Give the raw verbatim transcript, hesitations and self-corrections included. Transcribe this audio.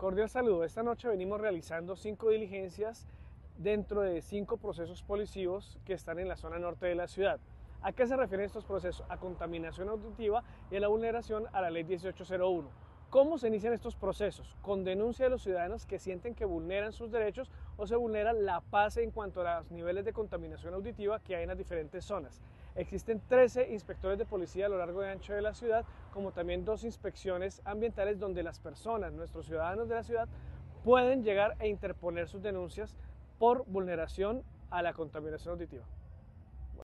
Cordial saludo. Esta noche venimos realizando cinco diligencias dentro de cinco procesos policivos que están en la zona norte de la ciudad. ¿A qué se refieren estos procesos? A contaminación auditiva y a la vulneración a la ley dieciocho cero uno. ¿Cómo se inician estos procesos? Con denuncia de los ciudadanos que sienten que vulneran sus derechos o se vulnera la paz en cuanto a los niveles de contaminación auditiva que hay en las diferentes zonas. Existen trece inspectores de policía a lo largo y ancho de la ciudad, como también dos inspecciones ambientales donde las personas, nuestros ciudadanos de la ciudad, pueden llegar e interponer sus denuncias por vulneración a la contaminación auditiva.